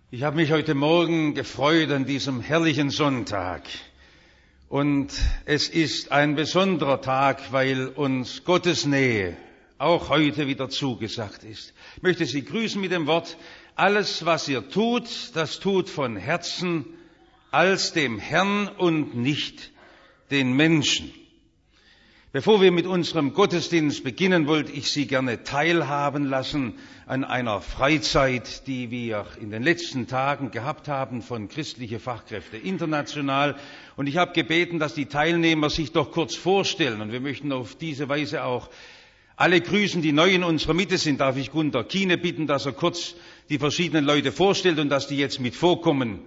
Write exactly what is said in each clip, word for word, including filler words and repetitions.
Ich habe mich heute Morgen gefreut an diesem herrlichen Sonntag. Und es ist ein besonderer Tag, weil uns Gottes Nähe auch heute wieder zugesagt ist. Ich möchte Sie grüßen mit dem Wort: Alles, was ihr tut, das tut von Herzen als dem Herrn und nicht den Menschen. Bevor wir mit unserem Gottesdienst beginnen, wollte ich Sie gerne teilhaben lassen an einer Freizeit, die wir in den letzten Tagen gehabt haben von Christliche Fachkräfte International. Und ich habe gebeten, dass die Teilnehmer sich doch kurz vorstellen. Und wir möchten auf diese Weise auch alle grüßen, die neu in unserer Mitte sind. Darf ich Gunter Kiene bitten, dass er kurz die verschiedenen Leute vorstellt und dass die jetzt mit vorkommen.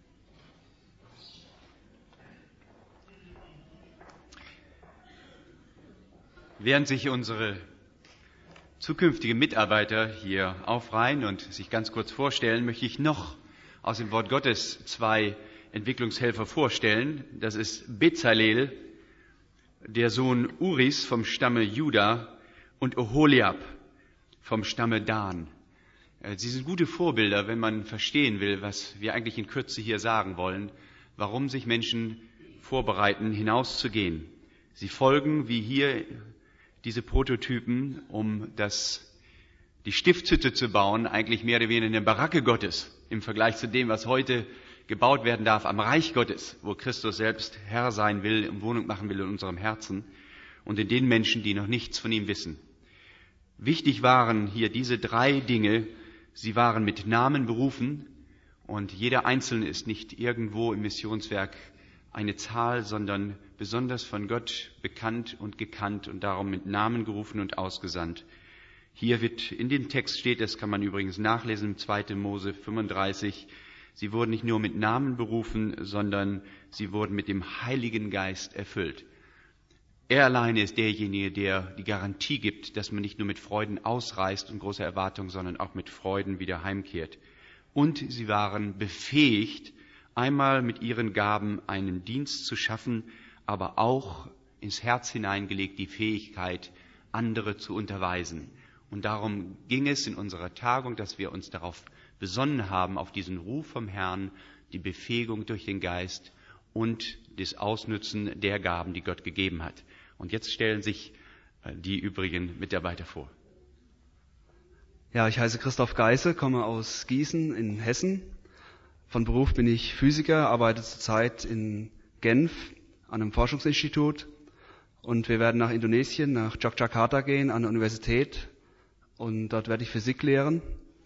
Während sich unsere zukünftigen Mitarbeiter hier aufreihen und sich ganz kurz vorstellen, möchte ich noch aus dem Wort Gottes zwei Entwicklungshelfer vorstellen. Das ist Bezalel, der Sohn Uris vom Stamme Juda, und Oholiab vom Stamme Dan. Sie sind gute Vorbilder, wenn man verstehen will, was wir eigentlich in Kürze hier sagen wollen, warum sich Menschen vorbereiten, hinauszugehen. Sie folgen, wie hier diese Prototypen, um das, die Stiftshütte zu bauen, eigentlich mehr oder weniger eine Baracke Gottes im Vergleich zu dem, was heute gebaut werden darf am Reich Gottes, wo Christus selbst Herr sein will und Wohnung machen will in unserem Herzen und in den Menschen, die noch nichts von ihm wissen. Wichtig waren hier diese drei Dinge. Sie waren mit Namen berufen und jeder Einzelne ist nicht irgendwo im Missionswerk eine Zahl, sondern besonders von Gott bekannt und gekannt und darum mit Namen gerufen und ausgesandt. Hier wird in dem Text steht, das kann man übrigens nachlesen im zweiten Mose fünfunddreißig, sie wurden nicht nur mit Namen berufen, sondern sie wurden mit dem Heiligen Geist erfüllt. Er alleine ist derjenige, der die Garantie gibt, dass man nicht nur mit Freuden ausreist und großer Erwartung, sondern auch mit Freuden wieder heimkehrt. Und sie waren befähigt, einmal mit ihren Gaben einen Dienst zu schaffen, aber auch ins Herz hineingelegt die Fähigkeit, andere zu unterweisen. Und darum ging es in unserer Tagung, dass wir uns darauf besonnen haben, auf diesen Ruf vom Herrn, die Befähigung durch den Geist und das Ausnützen der Gaben, die Gott gegeben hat. Und jetzt stellen sich die übrigen Mitarbeiter vor. Ja, ich heiße Christoph Geise, komme aus Gießen in Hessen. Von Beruf bin ich Physiker, arbeite zurzeit in Genf an einem Forschungsinstitut und wir werden nach Indonesien, nach Yogyakarta gehen, an der Universität, und dort werde ich Physik lehren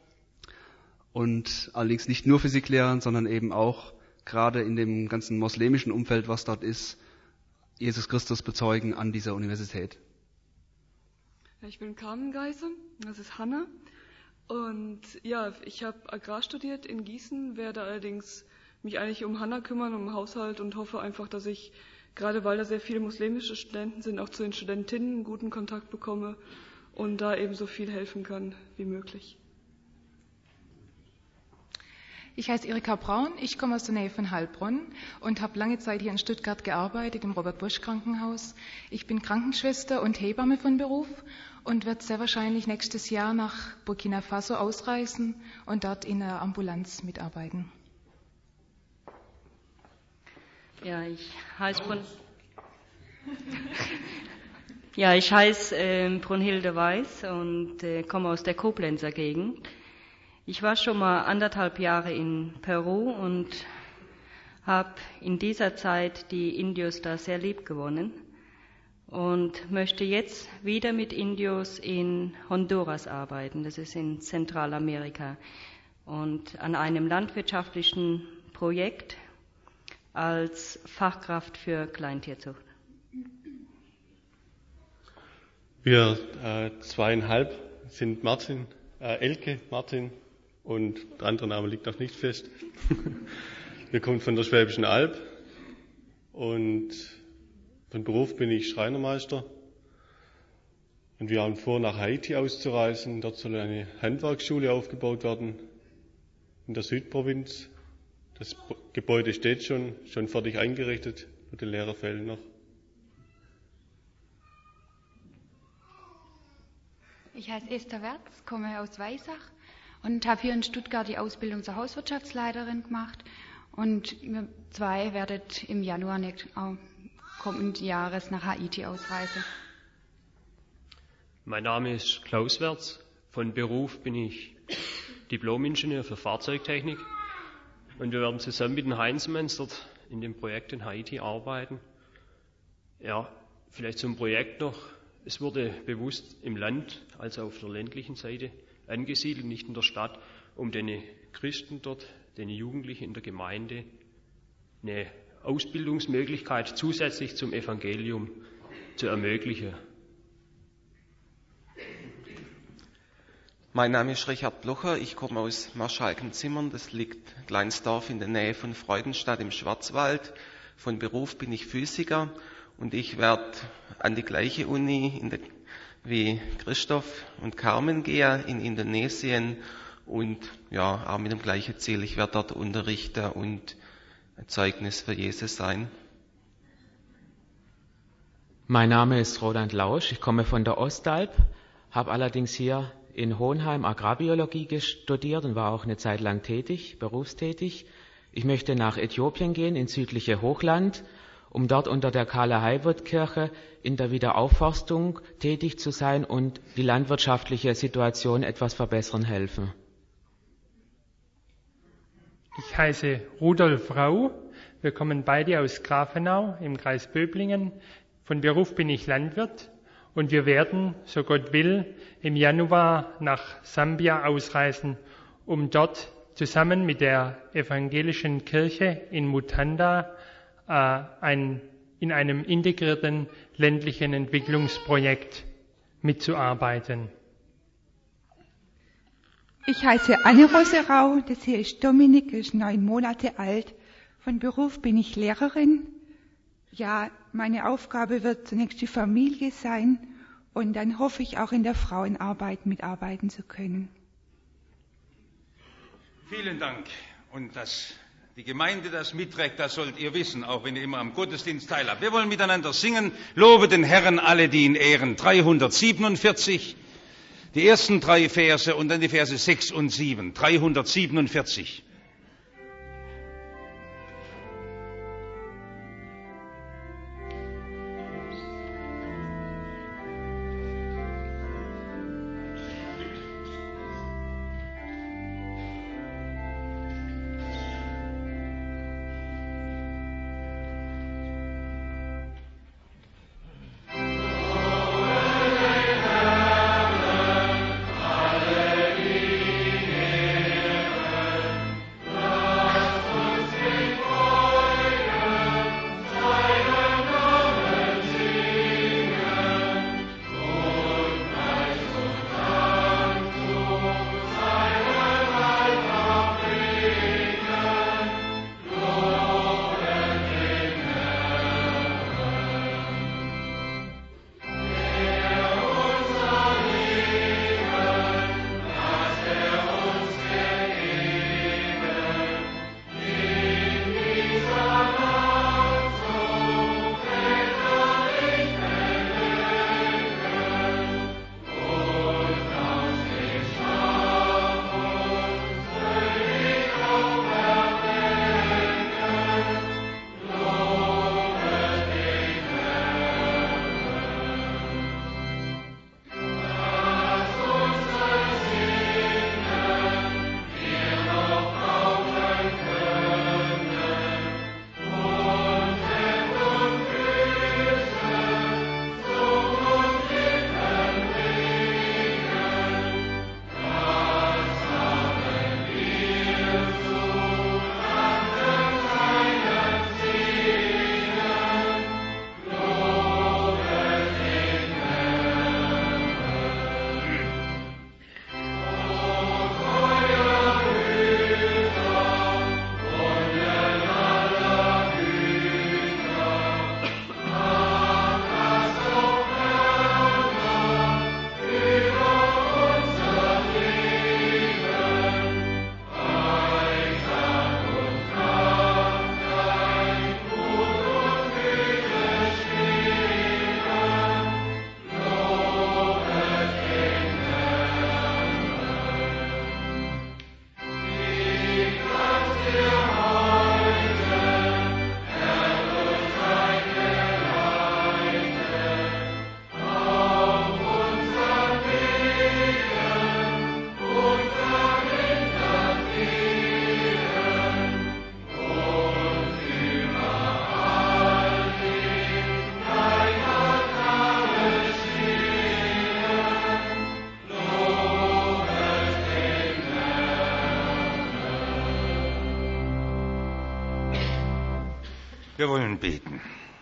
und allerdings nicht nur Physik lehren, sondern eben auch gerade in dem ganzen moslemischen Umfeld, was dort ist, Jesus Christus bezeugen an dieser Universität. Ja, ich bin Carmen Geise, das ist Hanna. Und ja, ich habe Agrar studiert in Gießen, werde allerdings mich eigentlich um Hanna kümmern, um Haushalt, und hoffe einfach, dass ich, gerade weil da sehr viele muslimische Studenten sind, auch zu den Studentinnen einen guten Kontakt bekomme und da eben so viel helfen kann wie möglich. Ich heiße Erika Braun, ich komme aus der Nähe von Heilbronn und habe lange Zeit hier in Stuttgart gearbeitet, im Robert-Bosch-Krankenhaus. Ich bin Krankenschwester und Hebamme von Beruf und werde sehr wahrscheinlich nächstes Jahr nach Burkina Faso ausreisen und dort in der Ambulanz mitarbeiten. Ja, ich heiße Brun ja, ich heiße äh, Brunhilde Weiß und äh, komme aus der Koblenzer Gegend. Ich war schon mal anderthalb Jahre in Peru und habe in dieser Zeit die Indios da sehr lieb gewonnen und möchte jetzt wieder mit Indios in Honduras arbeiten. Das ist in Zentralamerika, und an einem landwirtschaftlichen Projekt als Fachkraft für Kleintierzucht. Wir äh, zweieinhalb sind Martin, äh, Elke, Martin, und der andere Name liegt noch nicht fest. Wir kommen von der Schwäbischen Alb und von Beruf bin ich Schreinermeister. Und wir haben vor, nach Haiti auszureisen. Dort soll eine Handwerksschule aufgebaut werden in der Südprovinz. Das Gebäude steht schon, schon fertig eingerichtet, nur die Lehrer fehlen noch. Ich heiße Esther Wertz, komme aus Weissach und habe hier in Stuttgart die Ausbildung zur Hauswirtschaftsleiterin gemacht. Und wir zwei werdet im Januar kommenden Jahres nach Haiti ausreisen. Mein Name ist Klaus Wertz. Von Beruf bin ich Diplom-Ingenieur für Fahrzeugtechnik. Und wir werden zusammen mit den Heinzmanns dort in dem Projekt in Haiti arbeiten. Ja, vielleicht zum Projekt noch. Es wurde bewusst im Land, also auf der ländlichen Seite, angesiedelt, nicht in der Stadt, um den Christen dort, den Jugendlichen in der Gemeinde, eine Ausbildungsmöglichkeit zusätzlich zum Evangelium zu ermöglichen. Mein Name ist Richard Blocher, ich komme aus Marschalkenzimmern, das liegt ein kleines Dorf in der Nähe von Freudenstadt im Schwarzwald. Von Beruf bin ich Physiker und ich werde an die gleiche Uni in der, wie Christoph und Carmen gehen in Indonesien und ja, auch mit dem gleichen Ziel, ich werde dort Unterrichter und ein Zeugnis für Jesus sein. Mein Name ist Roland Lausch, ich komme von der Ostalb, habe allerdings hier in Hohenheim Agrarbiologie studiert und war auch eine Zeit lang tätig, berufstätig. Ich möchte nach Äthiopien gehen, ins südliche Hochland, um dort unter der Karl-Heiwirth-Kirche in der Wiederaufforstung tätig zu sein und die landwirtschaftliche Situation etwas verbessern helfen. Ich heiße Rudolf Rau. Wir kommen beide aus Grafenau im Kreis Böblingen. Von Beruf bin ich Landwirt. Und wir werden, so Gott will, im Januar nach Sambia ausreisen, um dort zusammen mit der evangelischen Kirche in Mutanda äh, ein, in einem integrierten ländlichen Entwicklungsprojekt mitzuarbeiten. Ich heiße Anne-Rose Rau, das hier ist Dominik, ist neun Monate alt. Von Beruf bin ich Lehrerin. Ja, meine Aufgabe wird zunächst die Familie sein und dann hoffe ich auch in der Frauenarbeit mitarbeiten zu können. Vielen Dank. Und dass die Gemeinde das mitträgt, das sollt ihr wissen, auch wenn ihr immer am Gottesdienst teilhabt. Wir wollen miteinander singen. Lobe den Herrn alle, die ihn ehren. dreihundertsiebenundvierzig, die ersten drei Verse und dann die Verse sechs und sieben. dreihundertsiebenundvierzig. Wir wollen beten.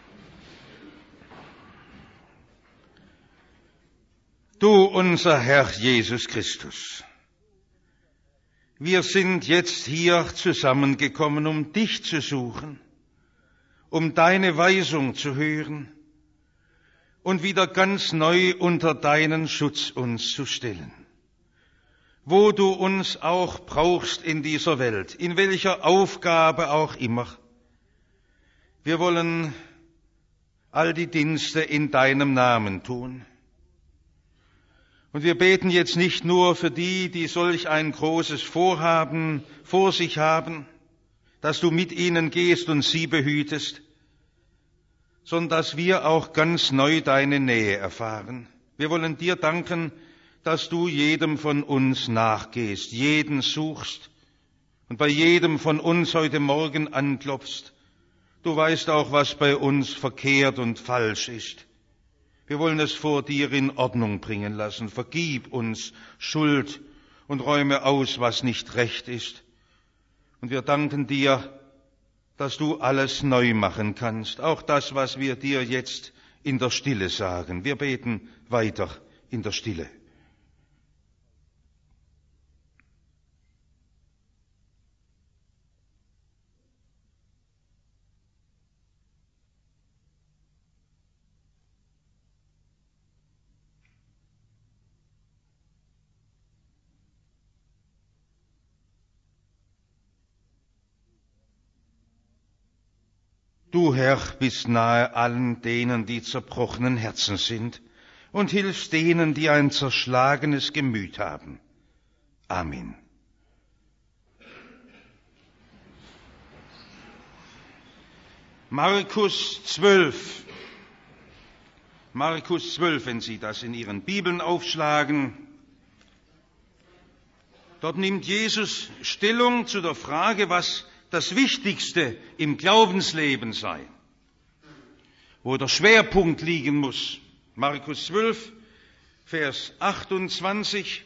Du, unser Herr Jesus Christus, wir sind jetzt hier zusammengekommen, um dich zu suchen, um deine Weisung zu hören und wieder ganz neu unter deinen Schutz uns zu stellen. Wo du uns auch brauchst in dieser Welt, in welcher Aufgabe auch immer, wir wollen all die Dienste in deinem Namen tun. Und wir beten jetzt nicht nur für die, die solch ein großes Vorhaben vor sich haben, dass du mit ihnen gehst und sie behütest, sondern dass wir auch ganz neu deine Nähe erfahren. Wir wollen dir danken, dass du jedem von uns nachgehst, jeden suchst und bei jedem von uns heute Morgen anklopfst. Du weißt auch, was bei uns verkehrt und falsch ist. Wir wollen es vor dir in Ordnung bringen lassen. Vergib uns Schuld und räume aus, was nicht recht ist. Und wir danken dir, dass du alles neu machen kannst, auch das, was wir dir jetzt in der Stille sagen. Wir beten weiter in der Stille. Du, Herr, bist nahe allen denen, die zerbrochenen Herzen sind, und hilfst denen, die ein zerschlagenes Gemüt haben. Amen. Markus zwölf. Markus zwölf, wenn Sie das in Ihren Bibeln aufschlagen. Dort nimmt Jesus Stellung zu der Frage, was das Wichtigste im Glaubensleben sei, wo der Schwerpunkt liegen muss. Markus zwölf, Vers achtundzwanzig.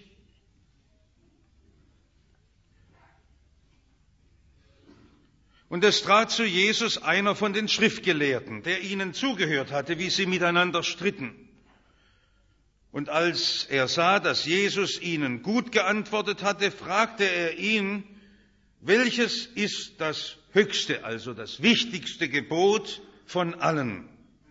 Und es trat zu Jesus einer von den Schriftgelehrten, der ihnen zugehört hatte, wie sie miteinander stritten. Und als er sah, dass Jesus ihnen gut geantwortet hatte, fragte er ihn, welches ist das höchste, also das wichtigste Gebot von allen?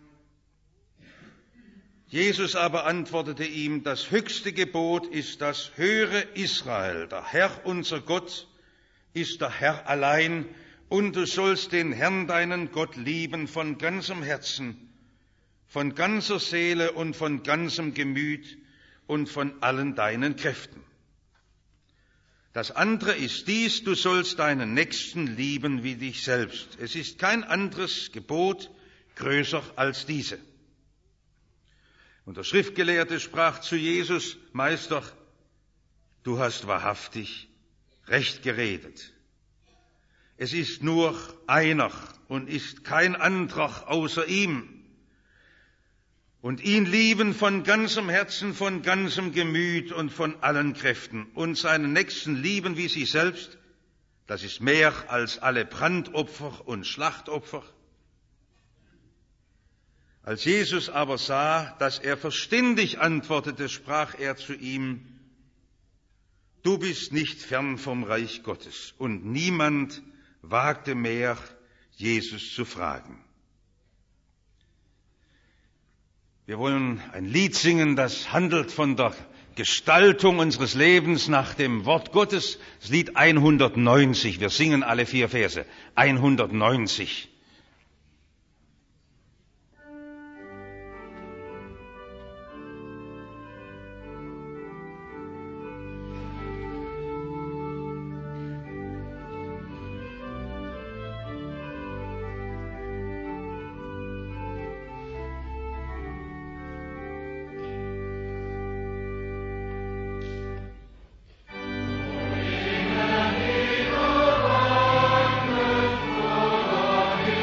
Jesus aber antwortete ihm, das höchste Gebot ist das, höre Israel, der Herr unser Gott ist der Herr allein, und du sollst den Herrn deinen Gott lieben von ganzem Herzen, von ganzer Seele und von ganzem Gemüt und von allen deinen Kräften. Das andere ist dies, du sollst deinen Nächsten lieben wie dich selbst. Es ist kein anderes Gebot größer als diese. Und der Schriftgelehrte sprach zu Jesus, Meister, du hast wahrhaftig recht geredet. Es ist nur einer und ist kein anderer außer ihm. Und ihn lieben von ganzem Herzen, von ganzem Gemüt und von allen Kräften. Und seinen Nächsten lieben wie sich selbst, das ist mehr als alle Brandopfer und Schlachtopfer. Als Jesus aber sah, dass er verständig antwortete, sprach er zu ihm, du bist nicht fern vom Reich Gottes. Und niemand wagte mehr, Jesus zu fragen. Wir wollen ein Lied singen, das handelt von der Gestaltung unseres Lebens nach dem Wort Gottes. Das Lied hundertneunzig. Wir singen alle vier Verse. hundertneunzig. Amen.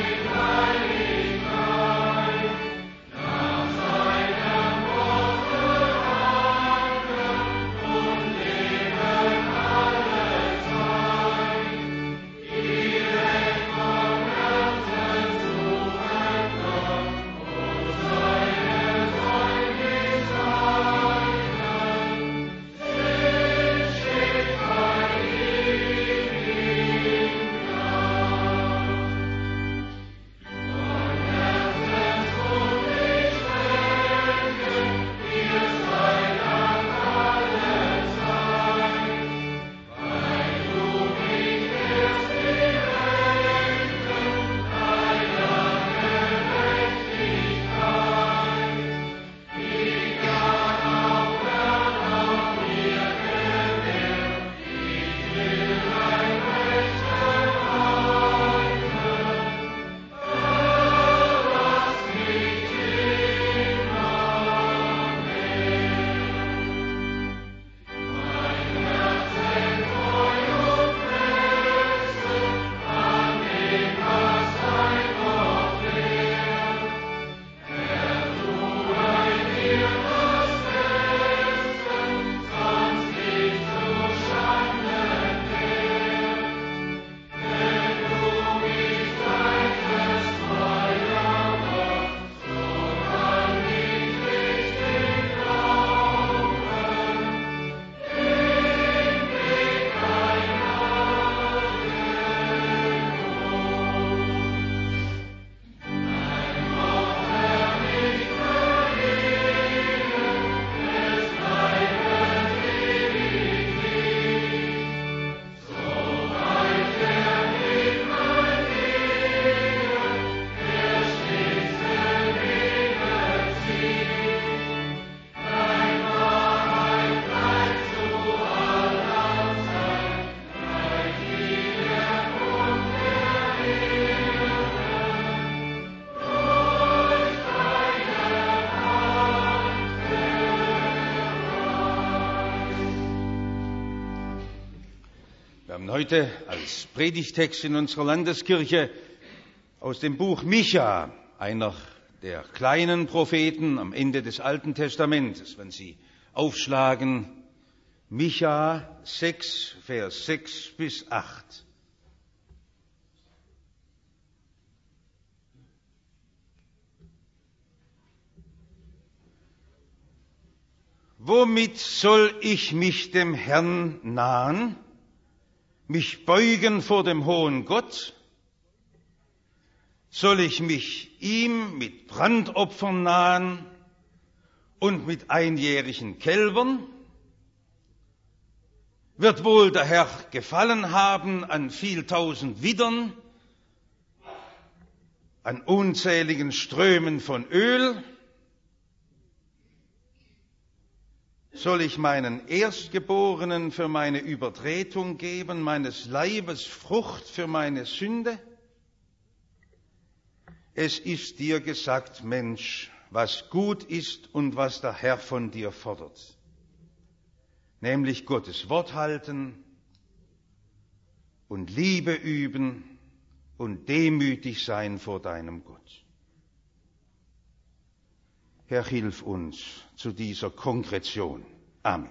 heute als Predigtext in unserer Landeskirche aus dem Buch Micha, einer der kleinen Propheten am Ende des Alten Testamentes. Wenn Sie aufschlagen, Micha sechs, Vers sechs bis acht. Womit soll ich mich dem Herrn nahen, mich beugen vor dem hohen Gott? Soll ich mich ihm mit Brandopfern nahen und mit einjährigen Kälbern? Wird wohl der Herr gefallen haben an viel tausend Widdern, an unzähligen Strömen von Öl? Soll ich meinen Erstgeborenen für meine Übertretung geben, meines Leibes Frucht für meine Sünde? Es ist dir gesagt, Mensch, was gut ist und was der Herr von dir fordert, nämlich Gottes Wort halten und Liebe üben und demütig sein vor deinem Gott. Herr, hilf uns zu dieser Konkretion. Amen.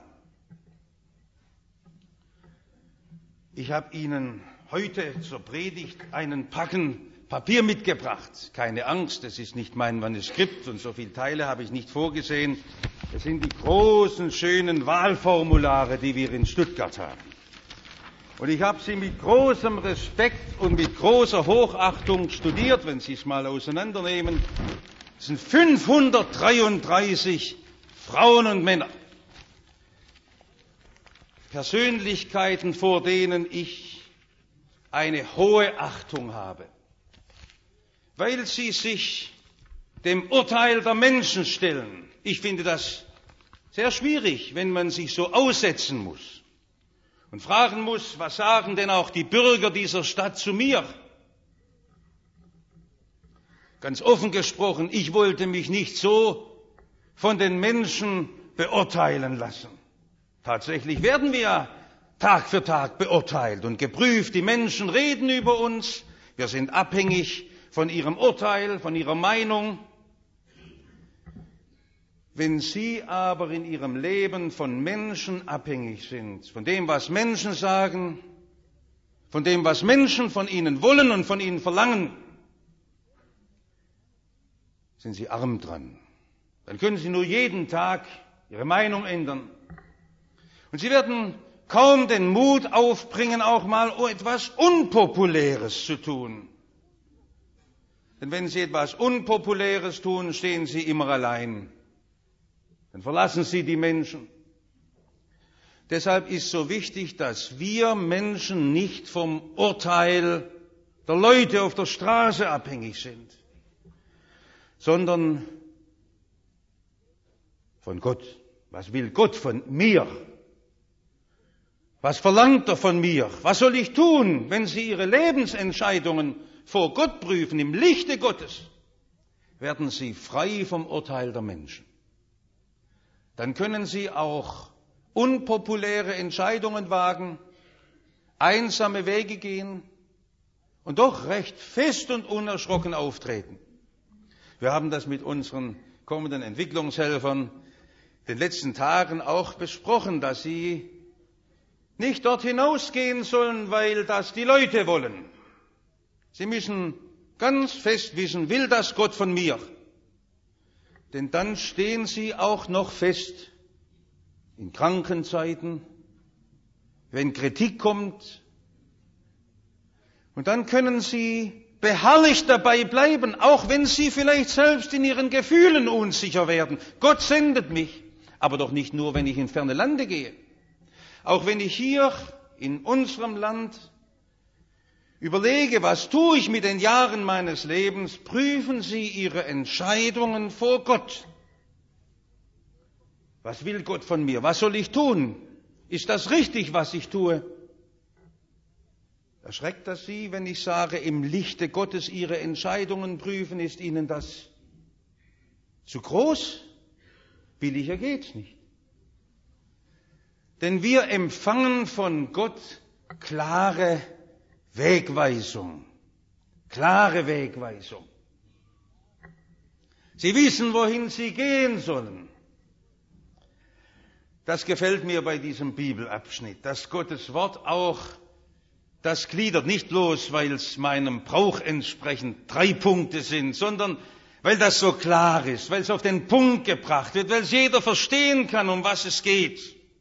Ich habe Ihnen heute zur Predigt einen Packen Papier mitgebracht. Keine Angst, es ist nicht mein Manuskript und so viele Teile habe ich nicht vorgesehen. Es sind die großen, schönen Wahlformulare, die wir in Stuttgart haben. Und ich habe sie mit großem Respekt und mit großer Hochachtung studiert, wenn Sie es mal auseinandernehmen. Es sind fünfhundertdreiunddreißig Frauen und Männer. Persönlichkeiten, vor denen ich eine hohe Achtung habe, weil sie sich dem Urteil der Menschen stellen. Ich finde das sehr schwierig, wenn man sich so aussetzen muss und fragen muss, was sagen denn auch die Bürger dieser Stadt zu mir? Ganz offen gesprochen, ich wollte mich nicht so von den Menschen beurteilen lassen. Tatsächlich werden wir ja Tag für Tag beurteilt und geprüft. Die Menschen reden über uns. Wir sind abhängig von ihrem Urteil, von ihrer Meinung. Wenn Sie aber in Ihrem Leben von Menschen abhängig sind, von dem, was Menschen sagen, von dem, was Menschen von Ihnen wollen und von Ihnen verlangen, sind Sie arm dran. Dann können Sie nur jeden Tag Ihre Meinung ändern. Und Sie werden kaum den Mut aufbringen, auch mal etwas Unpopuläres zu tun. Denn wenn Sie etwas Unpopuläres tun, stehen Sie immer allein. Dann verlassen Sie die Menschen. Deshalb ist so wichtig, dass wir Menschen nicht vom Urteil der Leute auf der Straße abhängig sind, sondern von Gott. Was will Gott von mir? Was verlangt er von mir? Was soll ich tun, wenn Sie Ihre Lebensentscheidungen vor Gott prüfen, im Lichte Gottes? Werden Sie frei vom Urteil der Menschen. Dann können Sie auch unpopuläre Entscheidungen wagen, einsame Wege gehen und doch recht fest und unerschrocken auftreten. Wir haben das mit unseren kommenden Entwicklungshelfern in den letzten Tagen auch besprochen, dass sie nicht dort hinausgehen sollen, weil das die Leute wollen. Sie müssen ganz fest wissen, will das Gott von mir? Denn dann stehen sie auch noch fest in Krankenzeiten, wenn Kritik kommt. Und dann können sie beharrlich dabei bleiben, auch wenn sie vielleicht selbst in ihren Gefühlen unsicher werden. Gott sendet mich, aber doch nicht nur, wenn ich in ferne Lande gehe. Auch wenn ich hier in unserem Land überlege, was tue ich mit den Jahren meines Lebens, prüfen Sie Ihre Entscheidungen vor Gott. Was will Gott von mir? Was soll ich tun? Ist das richtig, was ich tue? Erschreckt das Sie, wenn ich sage, im Lichte Gottes Ihre Entscheidungen prüfen? Ist Ihnen das zu groß? Billiger geht's nicht. Denn wir empfangen von Gott klare Wegweisung. Klare Wegweisung. Sie wissen, wohin sie gehen sollen. Das gefällt mir bei diesem Bibelabschnitt, dass Gottes Wort auch das gliedert, nicht bloß, weil es meinem Brauch entsprechend drei Punkte sind, sondern weil das so klar ist, weil es auf den Punkt gebracht wird, weil es jeder verstehen kann, um was es geht.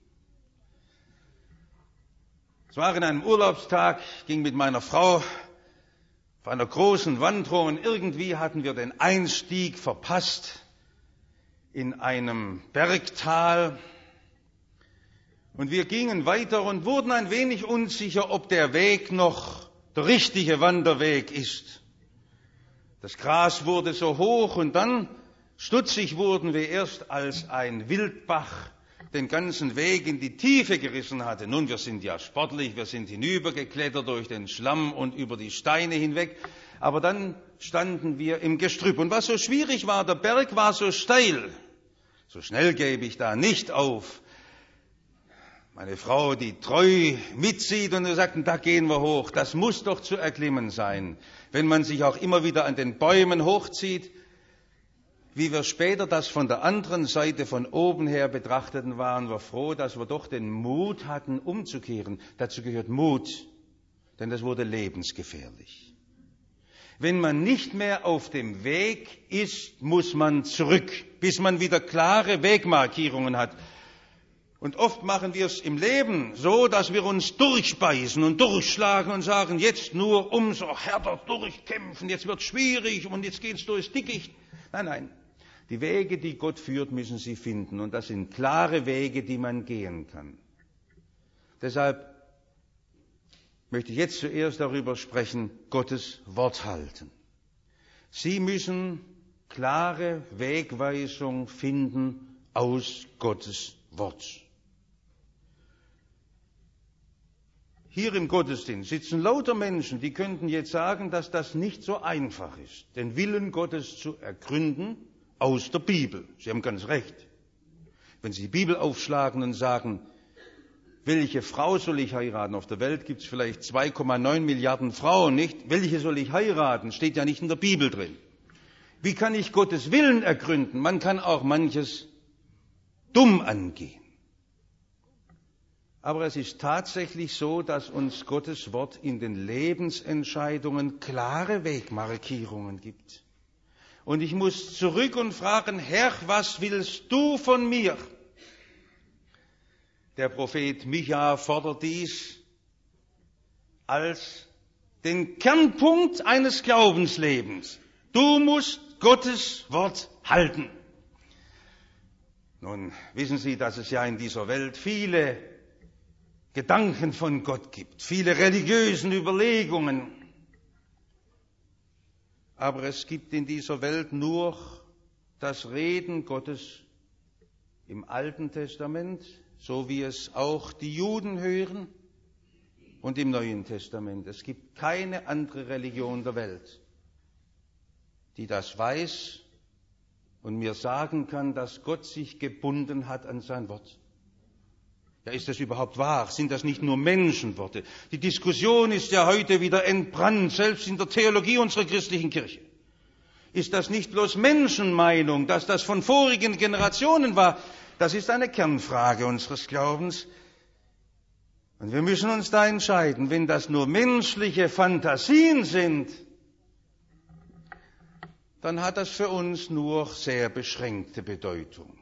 Es war in einem Urlaubstag, ich ging mit meiner Frau auf einer großen Wanderung und irgendwie hatten wir den Einstieg verpasst in einem Bergtal. Und wir gingen weiter und wurden ein wenig unsicher, ob der Weg noch der richtige Wanderweg ist. Das Gras wurde so hoch und dann stutzig wurden wir erst, als ein Wildbach den ganzen Weg in die Tiefe gerissen hatte. Nun, wir sind ja sportlich, wir sind hinübergeklettert durch den Schlamm und über die Steine hinweg. Aber dann standen wir im Gestrüpp. Und was so schwierig war, der Berg war so steil. So schnell gebe ich da nicht auf. Meine Frau, die treu mitzieht und wir sagten, da gehen wir hoch. Das muss doch zu erklimmen sein. Wenn man sich auch immer wieder an den Bäumen hochzieht. Wie wir später das von der anderen Seite von oben her betrachteten, waren wir froh, dass wir doch den Mut hatten, umzukehren. Dazu gehört Mut, denn das wurde lebensgefährlich. Wenn man nicht mehr auf dem Weg ist, muss man zurück, bis man wieder klare Wegmarkierungen hat. Und oft machen wir es im Leben so, dass wir uns durchbeißen und durchschlagen und sagen, jetzt nur umso härter durchkämpfen, jetzt wird es schwierig und jetzt geht es durchs Dickicht. Nein, nein. Die Wege, die Gott führt, müssen Sie finden. Und das sind klare Wege, die man gehen kann. Deshalb möchte ich jetzt zuerst darüber sprechen, Gottes Wort halten. Sie müssen klare Wegweisung finden aus Gottes Wort. Hier im Gottesdienst sitzen lauter Menschen, die könnten jetzt sagen, dass das nicht so einfach ist, den Willen Gottes zu ergründen aus der Bibel. Sie haben ganz recht. Wenn Sie die Bibel aufschlagen und sagen, welche Frau soll ich heiraten? Auf der Welt gibt es vielleicht zwei Komma neun Milliarden Frauen, nicht? Welche soll ich heiraten? Steht ja nicht in der Bibel drin. Wie kann ich Gottes Willen ergründen? Man kann auch manches dumm angehen. Aber es ist tatsächlich so, dass uns Gottes Wort in den Lebensentscheidungen klare Wegmarkierungen gibt. Und ich muss zurück und fragen, Herr, was willst du von mir? Der Prophet Micha fordert dies als den Kernpunkt eines Glaubenslebens. Du musst Gottes Wort halten. Nun wissen Sie, dass es ja in dieser Welt viele Gedanken von Gott gibt, viele religiösen Überlegungen. Aber es gibt in dieser Welt nur das Reden Gottes im Alten Testament, so wie es auch die Juden hören, und im Neuen Testament. Es gibt keine andere Religion der Welt, die das weiß und mir sagen kann, dass Gott sich gebunden hat an sein Wort. Ja, ist das überhaupt wahr? Sind das nicht nur Menschenworte? Die Diskussion ist ja heute wieder entbrannt, selbst in der Theologie unserer christlichen Kirche. Ist das nicht bloß Menschenmeinung, dass das von vorigen Generationen war? Das ist eine Kernfrage unseres Glaubens. Und wir müssen uns da entscheiden, wenn das nur menschliche Fantasien sind, dann hat das für uns nur sehr beschränkte Bedeutung.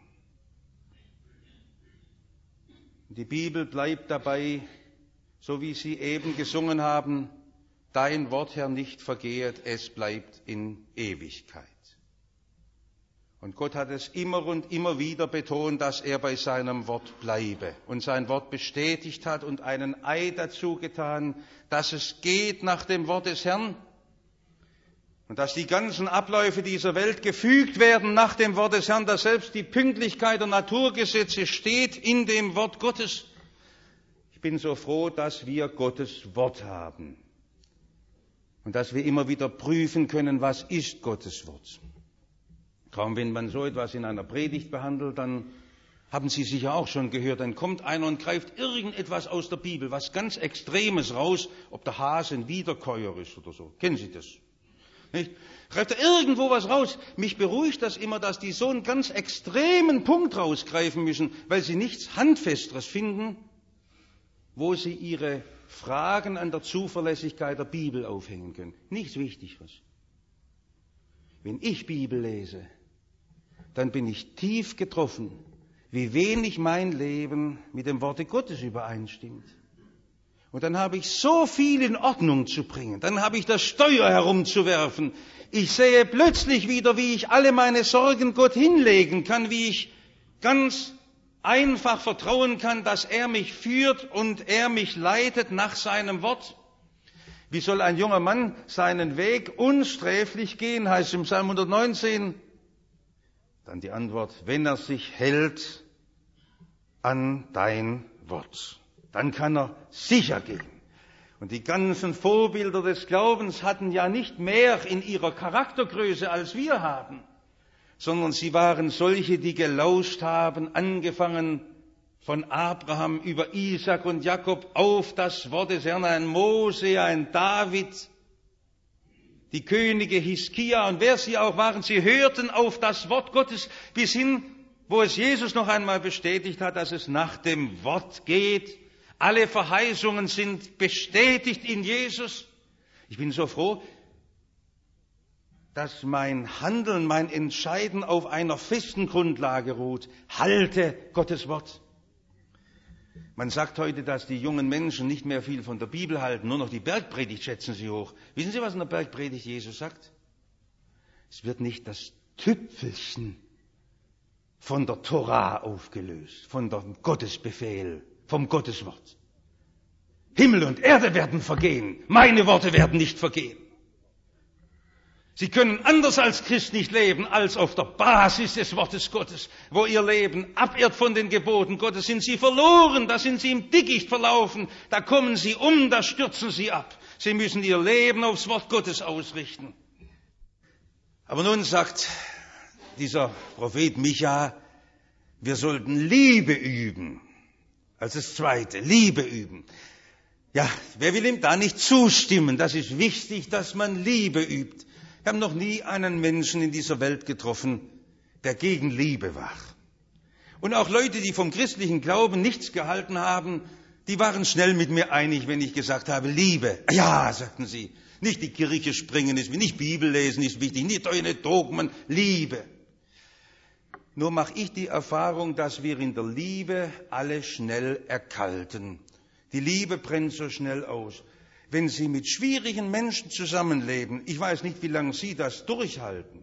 Die Bibel bleibt dabei, so wie Sie eben gesungen haben, dein Wort, Herr, nicht vergehet, es bleibt in Ewigkeit. Und Gott hat es immer und immer wieder betont, dass er bei seinem Wort bleibe und sein Wort bestätigt hat und einen Eid dazu getan, dass es geht nach dem Wort des Herrn und dass die ganzen Abläufe dieser Welt gefügt werden nach dem Wort des Herrn, dass selbst die Pünktlichkeit der Naturgesetze steht in dem Wort Gottes. Ich bin so froh, dass wir Gottes Wort haben und dass wir immer wieder prüfen können, was ist Gottes Wort. Kaum wenn man so etwas in einer Predigt behandelt, dann Haben Sie sicher auch schon gehört, dann kommt einer und greift irgendetwas aus der Bibel, was ganz Extremes raus, ob der Hase ein Wiederkäuer ist oder so. Kennen Sie das? Nicht? Greift er irgendwo was raus? Mich beruhigt das immer, dass die so einen ganz extremen Punkt rausgreifen müssen, weil sie nichts Handfesteres finden, wo sie ihre Fragen an der Zuverlässigkeit der Bibel aufhängen können. Nichts Wichtigeres. Wenn ich Bibel lese, dann bin ich tief getroffen, wie wenig mein Leben mit dem Worte Gottes übereinstimmt. Und dann habe ich so viel in Ordnung zu bringen, dann habe ich das Steuer herumzuwerfen. Ich sehe plötzlich wieder, wie ich alle meine Sorgen Gott hinlegen kann, wie ich ganz einfach vertrauen kann, dass er mich führt und er mich leitet nach seinem Wort. Wie soll ein junger Mann seinen Weg unsträflich gehen, heißt es im Psalm hundertneunzehn. Dann die Antwort, wenn er sich hält an dein Wort, dann kann er sicher gehen. Und die ganzen Vorbilder des Glaubens hatten ja nicht mehr in ihrer Charaktergröße, als wir haben, sondern sie waren solche, die gelauscht haben, angefangen von Abraham über Isaak und Jakob auf das Wort des Herrn, ein Mose, ein David, die Könige Hiskia und wer sie auch waren, sie hörten auf das Wort Gottes bis hin, wo es Jesus noch einmal bestätigt hat, dass es nach dem Wort geht. Alle Verheißungen sind bestätigt in Jesus. Ich bin so froh, dass mein Handeln, mein Entscheiden auf einer festen Grundlage ruht. Halte Gottes Wort. Man sagt heute, dass die jungen Menschen nicht mehr viel von der Bibel halten, nur noch die Bergpredigt schätzen sie hoch. Wissen Sie, was in der Bergpredigt Jesus sagt? Es wird nicht das Tüpfelchen von der Torah aufgelöst, von dem Gottesbefehl, vom Gotteswort. Himmel und Erde werden vergehen, meine Worte werden nicht vergehen. Sie können anders als Christ nicht leben, als auf der Basis des Wortes Gottes, wo ihr Leben abirrt von den Geboten Gottes, sind sie verloren, da sind sie im Dickicht verlaufen, da kommen sie um, da stürzen sie ab. Sie müssen ihr Leben aufs Wort Gottes ausrichten. Aber nun sagt dieser Prophet Micha, wir sollten Liebe üben. Als das Zweite, Liebe üben. Ja, wer will ihm da nicht zustimmen? Das ist wichtig, dass man Liebe übt. Wir haben noch nie einen Menschen in dieser Welt getroffen, der gegen Liebe war. Und auch Leute, die vom christlichen Glauben nichts gehalten haben, die waren schnell mit mir einig, wenn ich gesagt habe, Liebe. Ja, sagten sie, nicht die Kirche springen ist, nicht Bibel lesen ist wichtig, nicht eure Dogmen, Liebe. Nur mache ich die Erfahrung, dass wir in der Liebe alle schnell erkalten. Die Liebe brennt so schnell aus. Wenn Sie mit schwierigen Menschen zusammenleben, ich weiß nicht, wie lange Sie das durchhalten,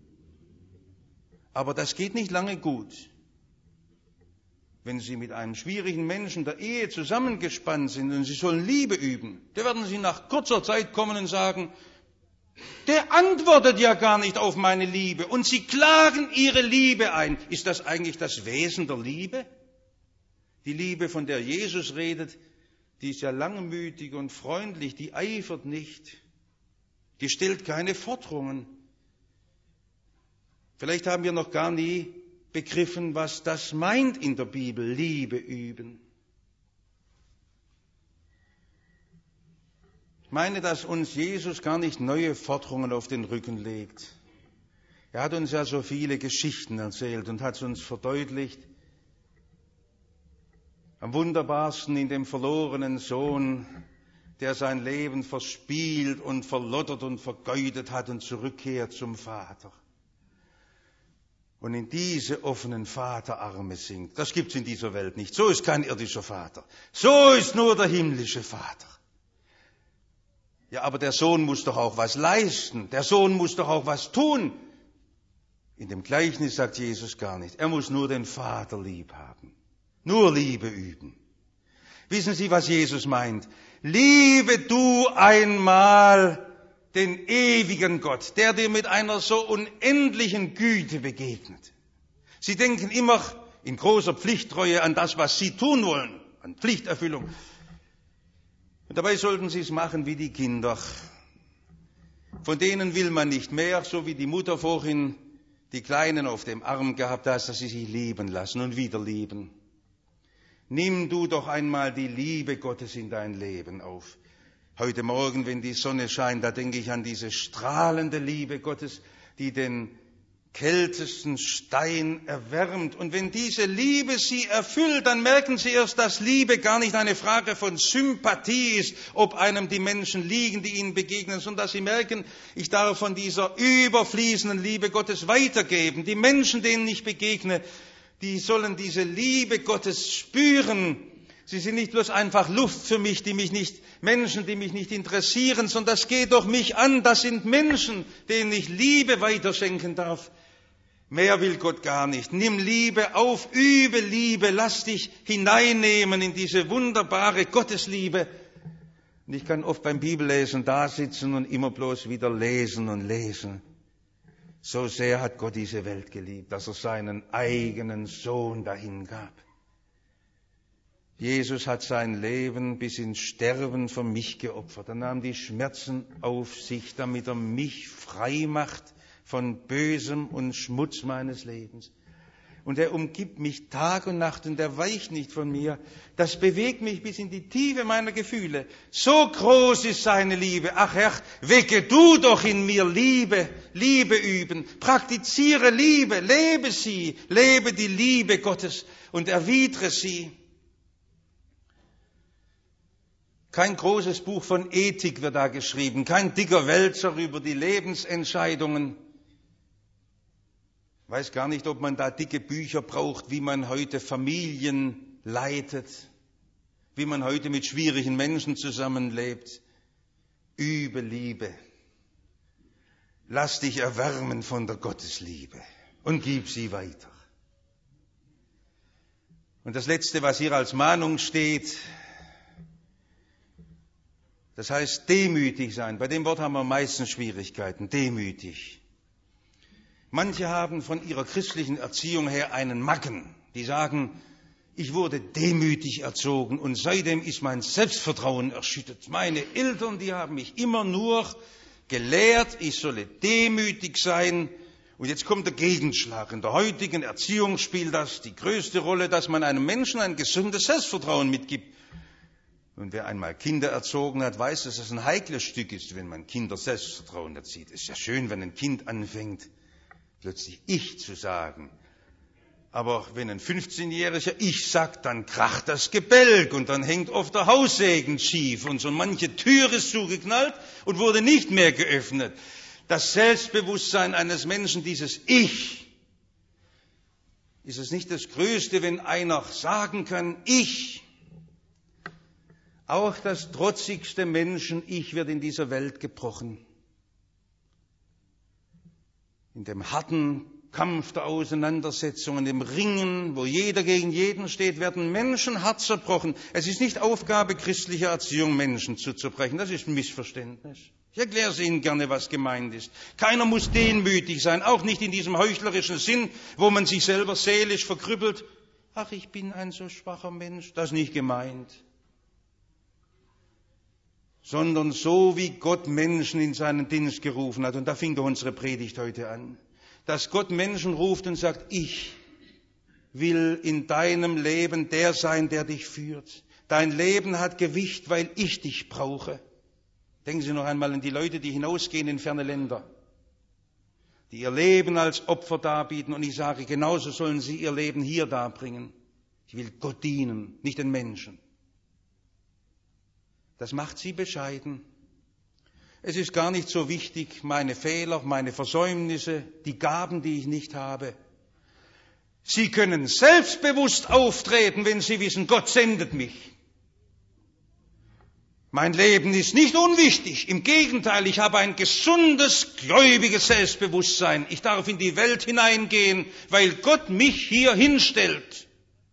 aber das geht nicht lange gut. Wenn Sie mit einem schwierigen Menschen der Ehe zusammengespannt sind und Sie sollen Liebe üben, da werden Sie nach kurzer Zeit kommen und sagen, der antwortet ja gar nicht auf meine Liebe und Sie klagen Ihre Liebe ein. Ist das eigentlich das Wesen der Liebe? Die Liebe, von der Jesus redet, die ist ja langmütig und freundlich, die eifert nicht, die stellt keine Forderungen. Vielleicht haben wir noch gar nie begriffen, was das meint in der Bibel, Liebe üben. Ich meine, dass uns Jesus gar nicht neue Forderungen auf den Rücken legt. Er hat uns ja so viele Geschichten erzählt und hat uns verdeutlicht, am wunderbarsten in dem verlorenen Sohn, der sein Leben verspielt und verlottert und vergeudet hat und zurückkehrt zum Vater. Und in diese offenen Vaterarme sinkt. Das gibt's in dieser Welt nicht. So ist kein irdischer Vater. So ist nur der himmlische Vater. Ja, aber der Sohn muss doch auch was leisten. Der Sohn muss doch auch was tun. In dem Gleichnis sagt Jesus gar nicht. Er muss nur den Vater lieb haben. Nur Liebe üben. Wissen Sie, was Jesus meint? Liebe du einmal den ewigen Gott, der dir mit einer so unendlichen Güte begegnet. Sie denken immer in großer Pflichttreue an das, was Sie tun wollen, an Pflichterfüllung. Und dabei sollten Sie es machen wie die Kinder. Von denen will man nicht mehr, so wie die Mutter vorhin die Kleinen auf dem Arm gehabt hast, dass sie sich lieben lassen und wieder lieben. Nimm du doch einmal die Liebe Gottes in dein Leben auf. Heute Morgen, wenn die Sonne scheint, da denke ich an diese strahlende Liebe Gottes, die den kältesten Stein erwärmt. Und wenn diese Liebe sie erfüllt, dann merken sie erst, dass Liebe gar nicht eine Frage von Sympathie ist, ob einem die Menschen liegen, die ihnen begegnen, sondern dass sie merken, ich darf von dieser überfließenden Liebe Gottes weitergeben. Die Menschen, denen ich begegne, die sollen diese Liebe Gottes spüren. Sie sind nicht bloß einfach Luft für mich, die mich nicht, Menschen, die mich nicht interessieren, sondern das geht doch mich an. Das sind Menschen, denen ich Liebe weiterschenken darf. Mehr will Gott gar nicht. Nimm Liebe auf, übe Liebe, lass dich hineinnehmen in diese wunderbare Gottesliebe. Und ich kann oft beim Bibellesen da sitzen und immer bloß wieder lesen und lesen. So sehr hat Gott diese Welt geliebt, dass er seinen eigenen Sohn dahingab. Jesus hat sein Leben bis ins Sterben für mich geopfert. Er nahm die Schmerzen auf sich, damit er mich frei macht von Bösem und Schmutz meines Lebens. Und er umgibt mich Tag und Nacht und er weicht nicht von mir. Das bewegt mich bis in die Tiefe meiner Gefühle. So groß ist seine Liebe. Ach Herr, wecke du doch in mir Liebe, Liebe üben. Praktiziere Liebe, lebe sie, lebe die Liebe Gottes und erwidere sie. Kein großes Buch von Ethik wird da geschrieben, kein dicker Wälzer über die Lebensentscheidungen. Ich weiß gar nicht, ob man da dicke Bücher braucht, wie man heute Familien leitet, wie man heute mit schwierigen Menschen zusammenlebt. Übe Liebe. Lass dich erwärmen von der Gottesliebe und gib sie weiter. Und das Letzte, was hier als Mahnung steht, das heißt demütig sein. Bei dem Wort haben wir meistens Schwierigkeiten, demütig. Manche haben von ihrer christlichen Erziehung her einen Macken. Die sagen, ich wurde demütig erzogen und seitdem ist mein Selbstvertrauen erschüttert. Meine Eltern, die haben mich immer nur gelehrt, ich solle demütig sein. Und jetzt kommt der Gegenschlag. In der heutigen Erziehung spielt das die größte Rolle, dass man einem Menschen ein gesundes Selbstvertrauen mitgibt. Und wer einmal Kinder erzogen hat, weiß, dass es ein heikles Stück ist, wenn man Kinder Selbstvertrauen erzieht. Es ist ja schön, wenn ein Kind anfängt, plötzlich Ich zu sagen. Aber wenn ein fünfzehnjähriger Ich sagt, dann kracht das Gebälk und dann hängt oft der Haussegen schief und so manche Tür ist zugeknallt und wurde nicht mehr geöffnet. Das Selbstbewusstsein eines Menschen, dieses Ich, ist es nicht das Größte, wenn einer sagen kann, Ich. Auch das trotzigste Menschen-Ich wird in dieser Welt gebrochen. In dem harten Kampf der Auseinandersetzung, in dem Ringen, wo jeder gegen jeden steht, werden Menschen hart zerbrochen. Es ist nicht Aufgabe christlicher Erziehung, Menschen zu zerbrechen. Das ist ein Missverständnis. Ich erkläre es Ihnen gerne, was gemeint ist. Keiner muss demütig sein, auch nicht in diesem heuchlerischen Sinn, wo man sich selber seelisch verkrüppelt. Ach, ich bin ein so schwacher Mensch. Das ist nicht gemeint. Sondern so, wie Gott Menschen in seinen Dienst gerufen hat. Und da fing doch unsere Predigt heute an. Dass Gott Menschen ruft und sagt, ich will in deinem Leben der sein, der dich führt. Dein Leben hat Gewicht, weil ich dich brauche. Denken Sie noch einmal an die Leute, die hinausgehen in ferne Länder, die ihr Leben als Opfer darbieten. Und ich sage, genauso sollen sie ihr Leben hier darbringen. Ich will Gott dienen, nicht den Menschen. Das macht sie bescheiden. Es ist gar nicht so wichtig, meine Fehler, meine Versäumnisse, die Gaben, die ich nicht habe. Sie können selbstbewusst auftreten, wenn Sie wissen, Gott sendet mich. Mein Leben ist nicht unwichtig. Im Gegenteil, ich habe ein gesundes, gläubiges Selbstbewusstsein. Ich darf in die Welt hineingehen, weil Gott mich hier hinstellt.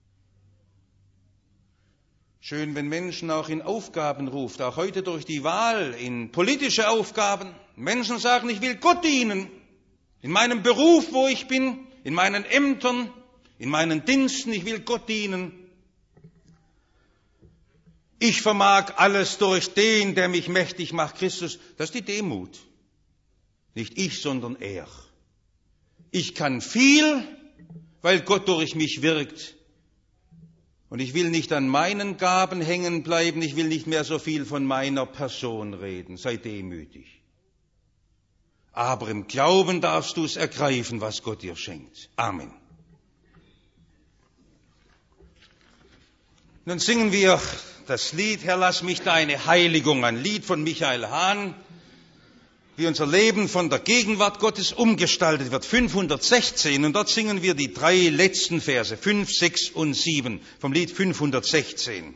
Schön, wenn Menschen auch in Aufgaben ruft, auch heute durch die Wahl, in politische Aufgaben. Menschen sagen, ich will Gott dienen. In meinem Beruf, wo ich bin, in meinen Ämtern, in meinen Diensten, ich will Gott dienen. Ich vermag alles durch den, der mich mächtig macht, Christus. Das ist die Demut. Nicht ich, sondern er. ich kann viel, weil Gott durch mich wirkt. Und ich will nicht an meinen Gaben hängen bleiben, ich will nicht mehr so viel von meiner Person reden. Sei demütig. Aber im Glauben darfst du es ergreifen, was Gott dir schenkt. Amen. Nun singen wir das Lied, Herr, lass mich deine Heiligung, ein Lied von Michael Hahn, wie unser Leben von der Gegenwart Gottes umgestaltet wird, fünfhundertsechzehn. Und dort singen wir die drei letzten Verse, fünf, sechs und sieben vom Lied fünfhundertsechzehn.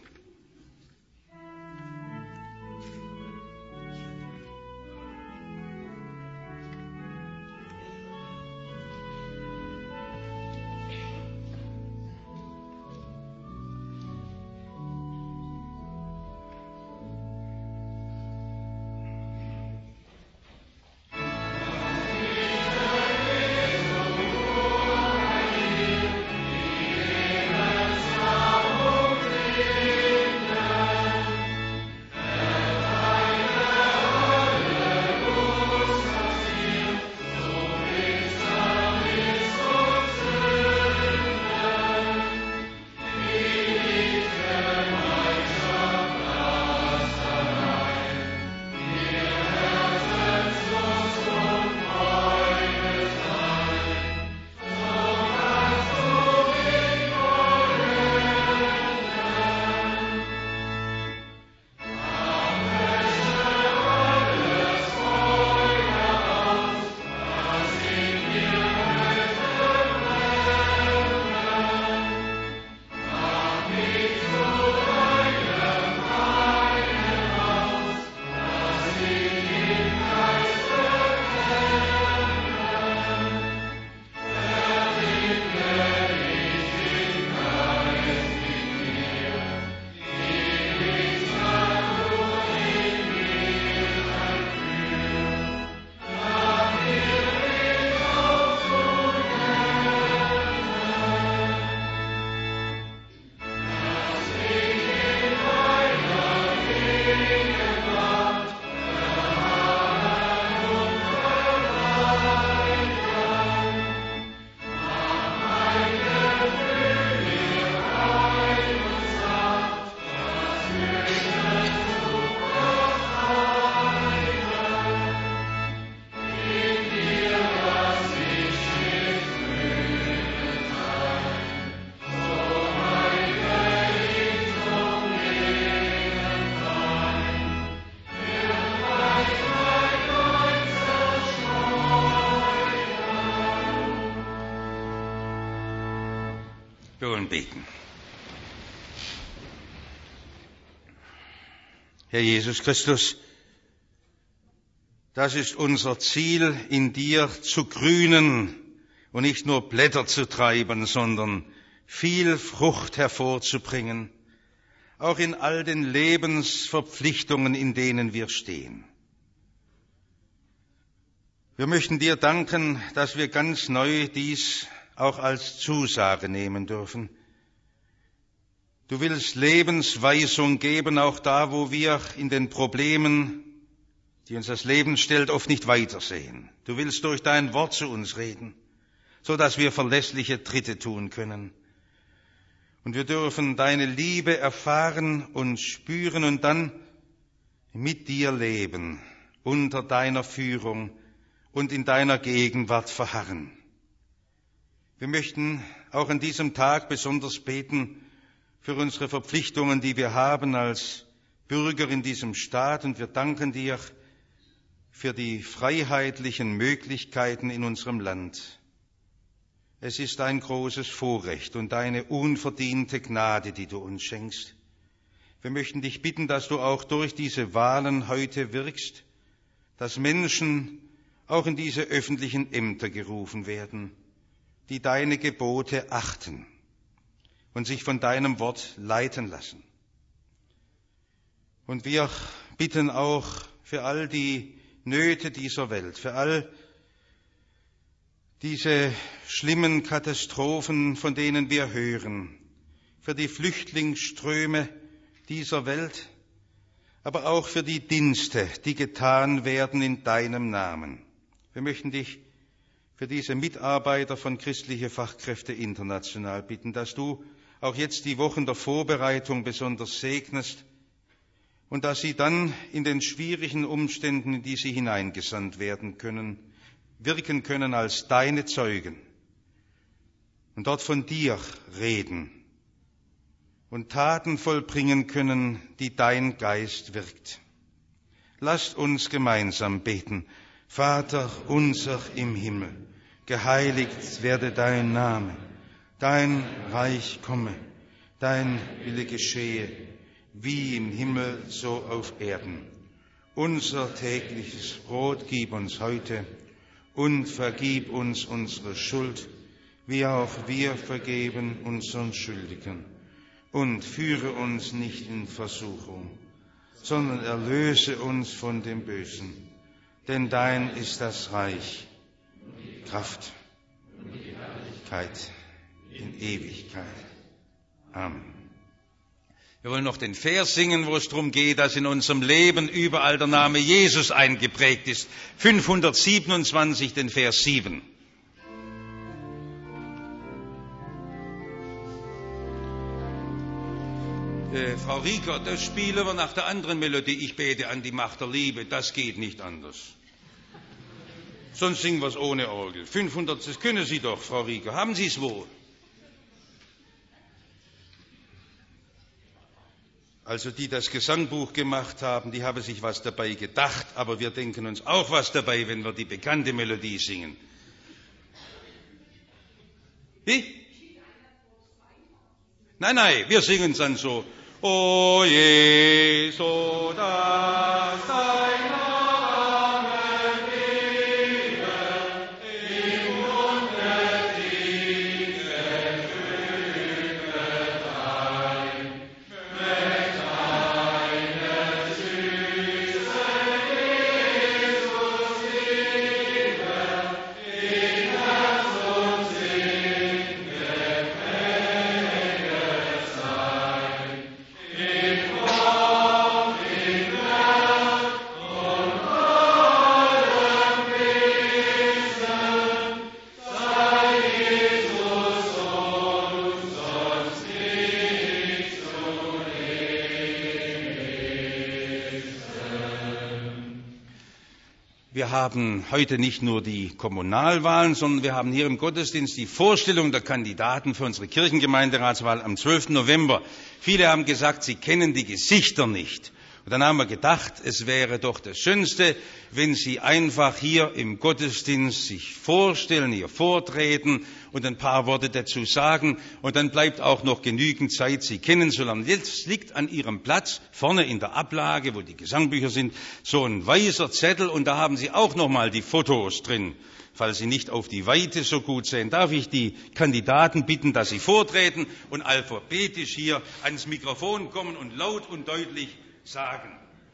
Wir wollen beten. Herr Jesus Christus, das ist unser Ziel, in dir zu grünen und nicht nur Blätter zu treiben, sondern viel Frucht hervorzubringen, auch in all den Lebensverpflichtungen, in denen wir stehen. Wir möchten dir danken, dass wir ganz neu dies auch als Zusage nehmen dürfen. Du willst Lebensweisung geben, auch da, wo wir in den Problemen, die uns das Leben stellt, oft nicht weitersehen. Du willst durch dein Wort zu uns reden, so dass wir verlässliche Tritte tun können. Und wir dürfen deine Liebe erfahren und spüren und dann mit dir leben, unter deiner Führung und in deiner Gegenwart verharren. Wir möchten auch an diesem Tag besonders beten für unsere Verpflichtungen, die wir haben als Bürger in diesem Staat. Und wir danken dir für die freiheitlichen Möglichkeiten in unserem Land. Es ist ein großes Vorrecht und eine unverdiente Gnade, die du uns schenkst. Wir möchten dich bitten, dass du auch durch diese Wahlen heute wirkst, dass Menschen auch in diese öffentlichen Ämter gerufen werden, die deine Gebote achten und sich von deinem Wort leiten lassen. Und wir bitten auch für all die Nöte dieser Welt, für all diese schlimmen Katastrophen, von denen wir hören, für die Flüchtlingsströme dieser Welt, aber auch für die Dienste, die getan werden in deinem Namen. Wir möchten dich für diese Mitarbeiter von Christliche Fachkräfte International bitten, dass du auch jetzt die Wochen der Vorbereitung besonders segnest und dass sie dann in den schwierigen Umständen, in die sie hineingesandt werden können, wirken können als deine Zeugen und dort von dir reden und Taten vollbringen können, die dein Geist wirkt. Lasst uns gemeinsam beten. Vater unser im Himmel, geheiligt werde dein Name, dein Reich komme, dein Wille geschehe, wie im Himmel so auf Erden. Unser tägliches Brot gib uns heute und vergib uns unsere Schuld, wie auch wir vergeben unseren Schuldigen. Und führe uns nicht in Versuchung, sondern erlöse uns von dem Bösen. Denn dein ist das Reich, die Kraft und die Herrlichkeit in Ewigkeit. Amen. Wir wollen noch den Vers singen, wo es darum geht, dass in unserem Leben überall der Name Jesus eingeprägt ist. fünfhundertsiebenundzwanzig, den Vers sieben. Äh, Frau Rieker, das spielen wir nach der anderen Melodie. Ich bete an die Macht der Liebe. Das geht nicht anders. Sonst singen wir es ohne Orgel. fünfhundert, das können Sie doch, Frau Rieker. Haben Sie es wohl? Also die das Gesangbuch gemacht haben, die haben sich was dabei gedacht, aber wir denken uns auch was dabei, wenn wir die bekannte Melodie singen. Wie? Nein, nein, wir singen es dann so. O Jesu, das dein Name lebe, im Munde diese Fülle dein, mit deiner süße Jesus Liebe, in Herz und Sinn gepräget sein. Wir haben heute nicht nur die Kommunalwahlen, sondern wir haben hier im Gottesdienst die Vorstellung der Kandidaten für unsere Kirchengemeinderatswahl am zwölften November. Viele haben gesagt, sie kennen die Gesichter nicht. Und dann haben wir gedacht, es wäre doch das Schönste, wenn Sie einfach hier im Gottesdienst sich vorstellen, hier vortreten und ein paar Worte dazu sagen. Und dann bleibt auch noch genügend Zeit, Sie kennenzulernen. Jetzt liegt an Ihrem Platz, vorne in der Ablage, wo die Gesangbücher sind, so ein weißer Zettel. Und da haben Sie auch noch mal die Fotos drin. Falls Sie nicht auf die Weite so gut sehen, darf ich die Kandidaten bitten, dass sie vortreten und alphabetisch hier ans Mikrofon kommen und laut und deutlich sagen.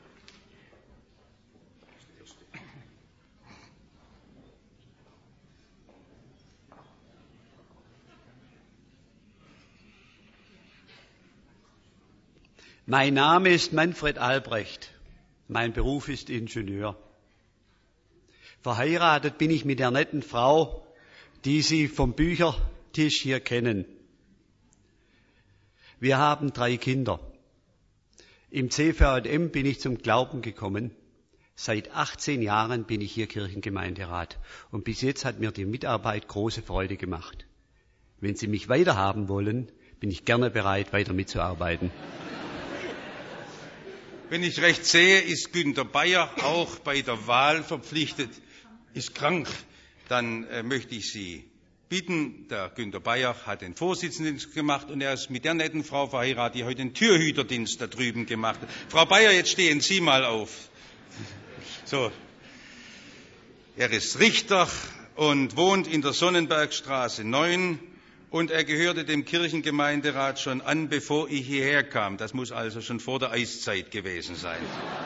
Mein Name ist Manfred Albrecht. Mein Beruf ist Ingenieur. Verheiratet bin ich mit der netten Frau, die Sie vom Büchertisch hier kennen. Wir haben drei Kinder. Im C V J M bin ich zum Glauben gekommen. Seit achtzehn Jahren bin ich hier Kirchengemeinderat. Und bis jetzt hat mir die Mitarbeit große Freude gemacht. Wenn Sie mich weiterhaben wollen, bin ich gerne bereit, weiter mitzuarbeiten. Wenn ich recht sehe, ist Günter Bayer auch bei der Wahl verpflichtet, ist krank. Dann äh, möchte ich Sie bitten, der Günter Bayer hat den Vorsitzendendienst gemacht und er ist mit der netten Frau verheiratet, die heute den Türhüterdienst da drüben gemacht hat. Frau Bayer, jetzt stehen Sie mal auf. So. Er ist Richter und wohnt in der Sonnenbergstraße neun und er gehörte dem Kirchengemeinderat schon an, bevor ich hierher kam. Das muss also schon vor der Eiszeit gewesen sein.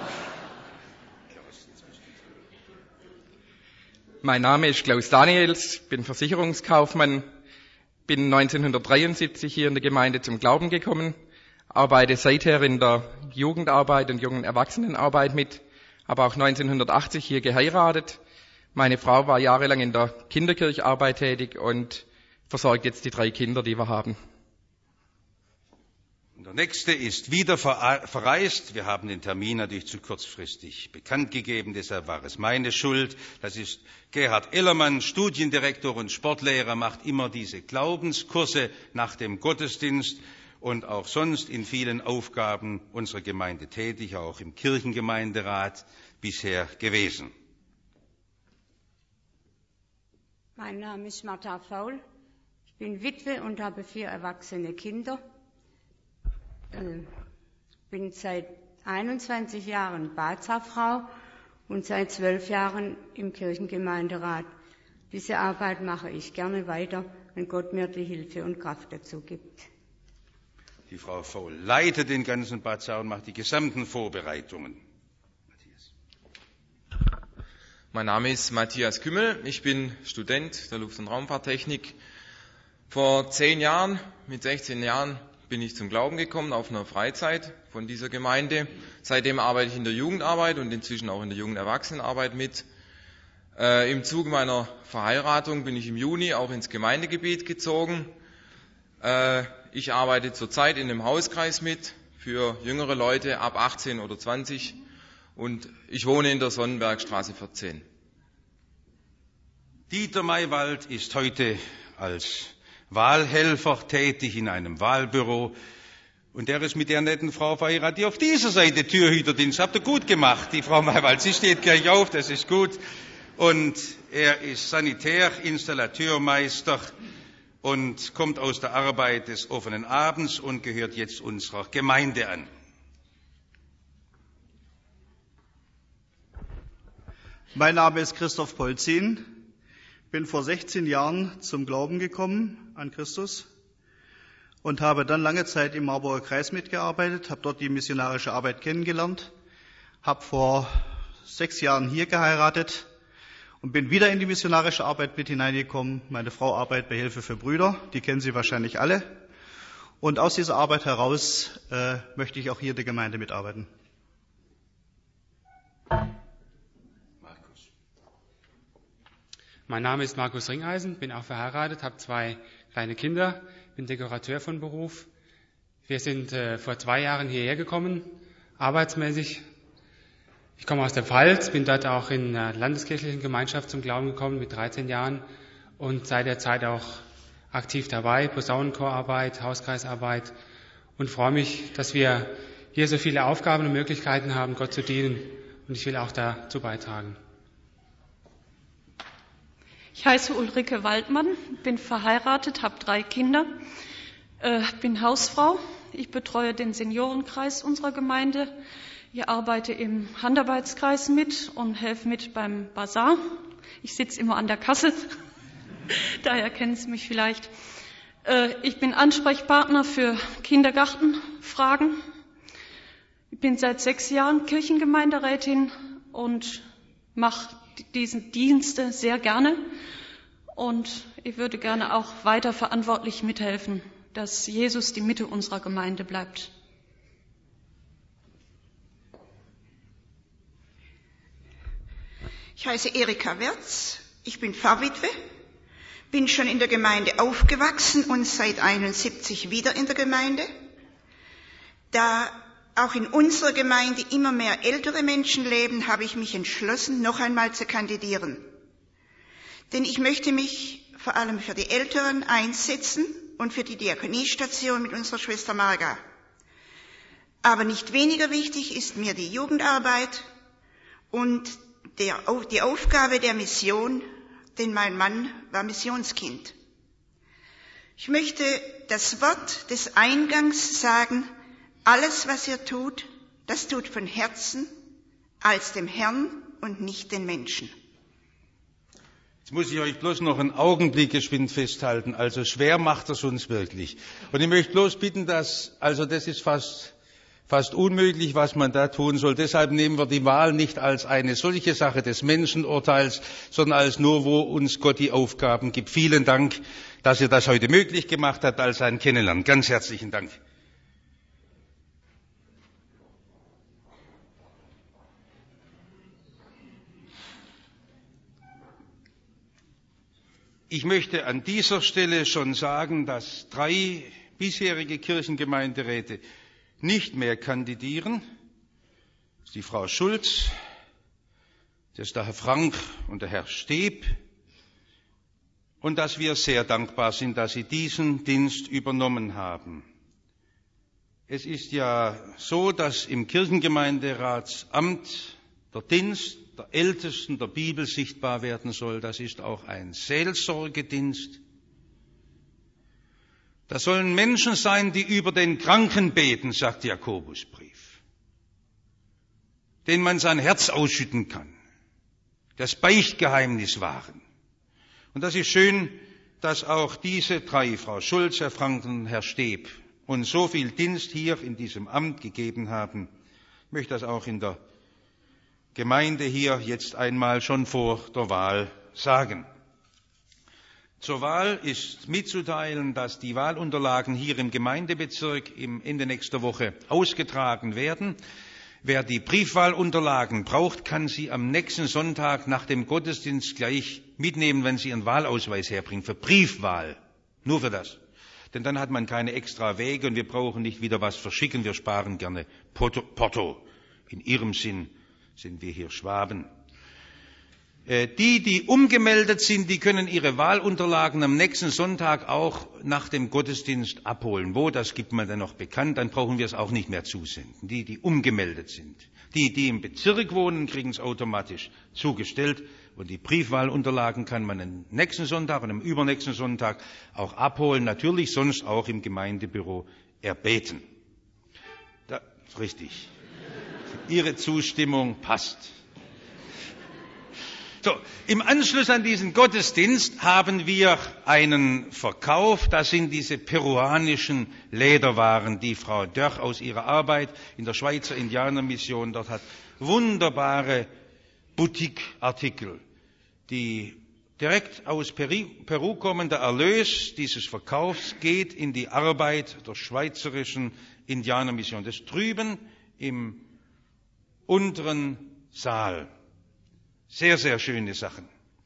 Mein Name ist Klaus Daniels, bin Versicherungskaufmann, bin neunzehnhundertdreiundsiebzig hier in der Gemeinde zum Glauben gekommen, arbeite seither in der Jugendarbeit und jungen Erwachsenenarbeit mit, habe auch neunzehnhundertachtzig hier geheiratet Meine Frau war jahrelang in der Kinderkircharbeit tätig und versorgt jetzt die drei Kinder, die wir haben. Und der nächste ist wieder verreist. Wir haben den Termin natürlich zu kurzfristig bekannt gegeben, deshalb war es meine Schuld. Das ist Gerhard Ellermann, Studiendirektor und Sportlehrer, macht immer diese Glaubenskurse nach dem Gottesdienst und auch sonst in vielen Aufgaben unserer Gemeinde tätig, auch im Kirchengemeinderat bisher gewesen. Mein Name ist Martha Faul. Ich bin Witwe und habe vier erwachsene Kinder. Ich bin seit einundzwanzig Jahren Bazarfrau und seit zwölf Jahren im Kirchengemeinderat. Diese Arbeit mache ich gerne weiter, wenn Gott mir die Hilfe und Kraft dazu gibt. Die Frau Faul leitet den ganzen Bazar und macht die gesamten Vorbereitungen. Matthias. Mein Name ist Matthias Kümmel. Ich bin Student der Luft- und Raumfahrttechnik. Vor zehn Jahren, mit sechzehn Jahren, bin ich zum Glauben gekommen auf einer Freizeit von dieser Gemeinde. Seitdem arbeite ich in der Jugendarbeit und inzwischen auch in der Jugenderwachsenenarbeit mit. Äh, Im Zuge meiner Verheiratung bin ich im Juni auch ins Gemeindegebiet gezogen. Äh, ich arbeite zurzeit in dem Hauskreis mit für jüngere Leute ab achtzehn oder zwanzig und ich wohne in der Sonnenbergstraße vierzehn. Dieter Maywald ist heute als Wahlhelfer tätig in einem Wahlbüro. Und der ist mit der netten Frau verheiratet, die auf dieser Seite Türhüterdienst. Habt ihr gut gemacht, die Frau Maywald. Sie steht gleich auf, das ist gut. Und er ist Sanitärinstallateurmeister und kommt aus der Arbeit des offenen Abends und gehört jetzt unserer Gemeinde an. Mein Name ist Christoph Polzin. Bin vor sechzehn Jahren zum Glauben gekommen an Christus und habe dann lange Zeit im Marburger Kreis mitgearbeitet, habe dort die missionarische Arbeit kennengelernt, habe vor sechs Jahren hier geheiratet und bin wieder in die missionarische Arbeit mit hineingekommen. Meine Frau arbeitet bei Hilfe für Brüder, die kennen Sie wahrscheinlich alle. Und aus dieser Arbeit heraus äh, möchte ich auch hier in der Gemeinde mitarbeiten. Mein Name ist Markus Ringeisen, bin auch verheiratet, habe zwei kleine Kinder, bin Dekorateur von Beruf. Wir sind äh, vor zwei Jahren hierher gekommen, arbeitsmäßig. Ich komme aus der Pfalz, bin dort auch in der landeskirchlichen Gemeinschaft zum Glauben gekommen mit dreizehn Jahren und seit der Zeit auch aktiv dabei, Posaunenchorarbeit, Hauskreisarbeit und freue mich, dass wir hier so viele Aufgaben und Möglichkeiten haben, Gott zu dienen und ich will auch dazu beitragen. Ich heiße Ulrike Waldmann, bin verheiratet, habe drei Kinder, äh, bin Hausfrau. Ich betreue den Seniorenkreis unserer Gemeinde. Ich arbeite im Handarbeitskreis mit und helfe mit beim Bazar. Ich sitze immer an der Kasse, daher kennen Sie mich vielleicht. Äh, ich bin Ansprechpartner für Kindergartenfragen. Ich bin seit sechs Jahren Kirchengemeinderätin und mache diesen Dienste sehr gerne. Und ich würde gerne auch weiter verantwortlich mithelfen, dass Jesus die Mitte unserer Gemeinde bleibt. Ich heiße Erika Wertz, ich bin Pfarrwitwe, bin schon in der Gemeinde aufgewachsen und seit einundsiebzig wieder in der Gemeinde. Da auch in unserer Gemeinde immer mehr ältere Menschen leben, habe ich mich entschlossen, noch einmal zu kandidieren. Denn ich möchte mich vor allem für die Älteren einsetzen und für die Diakoniestation mit unserer Schwester Marga. Aber nicht weniger wichtig ist mir die Jugendarbeit und der, die Aufgabe der Mission, denn mein Mann war Missionskind. Ich möchte das Wort des Eingangs sagen: Alles, was ihr tut, das tut von Herzen als dem Herrn und nicht den Menschen. Jetzt muss ich euch bloß noch einen Augenblick geschwind festhalten. Also schwer macht es uns wirklich. Und ich möchte bloß bitten, dass, also das ist fast, fast unmöglich, was man da tun soll. Deshalb nehmen wir die Wahl nicht als eine solche Sache des Menschenurteils, sondern als nur, wo uns Gott die Aufgaben gibt. Vielen Dank, dass ihr das heute möglich gemacht habt als ein Kennenlernen. Ganz herzlichen Dank. Ich möchte an dieser Stelle schon sagen, dass drei bisherige Kirchengemeinderäte nicht mehr kandidieren. Das ist die Frau Schulz, das ist der Herr Frank und der Herr Steb. Und dass wir sehr dankbar sind, dass Sie diesen Dienst übernommen haben. Es ist ja so, dass im Kirchengemeinderatsamt der Dienst der Ältesten der Bibel sichtbar werden soll. Das ist auch ein Seelsorgedienst. Das sollen Menschen sein, die über den Kranken beten, sagt der Jakobusbrief, denen man sein Herz ausschütten kann, das Beichtgeheimnis wahren. Und das ist schön, dass auch diese drei, Frau Schulz, Herr Frank und Herr Steb, uns so viel Dienst hier in diesem Amt gegeben haben. Ich möchte das auch in der Gemeinde hier jetzt einmal schon vor der Wahl sagen. Zur Wahl ist mitzuteilen, dass die Wahlunterlagen hier im Gemeindebezirk im Ende nächster Woche ausgetragen werden. Wer die Briefwahlunterlagen braucht, kann sie am nächsten Sonntag nach dem Gottesdienst gleich mitnehmen, wenn sie ihren Wahlausweis herbringen, für Briefwahl. Nur für das. Denn dann hat man keine extra Wege und wir brauchen nicht wieder was verschicken. Wir sparen gerne Porto. Porto. In Ihrem Sinn sind wir hier Schwaben. Die, die umgemeldet sind, die können ihre Wahlunterlagen am nächsten Sonntag auch nach dem Gottesdienst abholen. Wo, das gibt man dann noch bekannt, dann brauchen wir es auch nicht mehr zusenden. Die, die umgemeldet sind. Die, die im Bezirk wohnen, kriegen es automatisch zugestellt. Und die Briefwahlunterlagen kann man am nächsten Sonntag und am übernächsten Sonntag auch abholen. Natürlich sonst auch im Gemeindebüro erbeten. Da, richtig. Ihre Zustimmung passt. So, im Anschluss an diesen Gottesdienst haben wir einen Verkauf. Das sind diese peruanischen Lederwaren, die Frau Dörr aus ihrer Arbeit in der Schweizer Indianermission dort hat. Wunderbare Boutique-Artikel, die direkt aus Peru kommen. Der Erlös dieses Verkaufs geht in die Arbeit der Schweizerischen Indianermission. Das drüben im unteren Saal. Sehr, sehr schöne Sachen.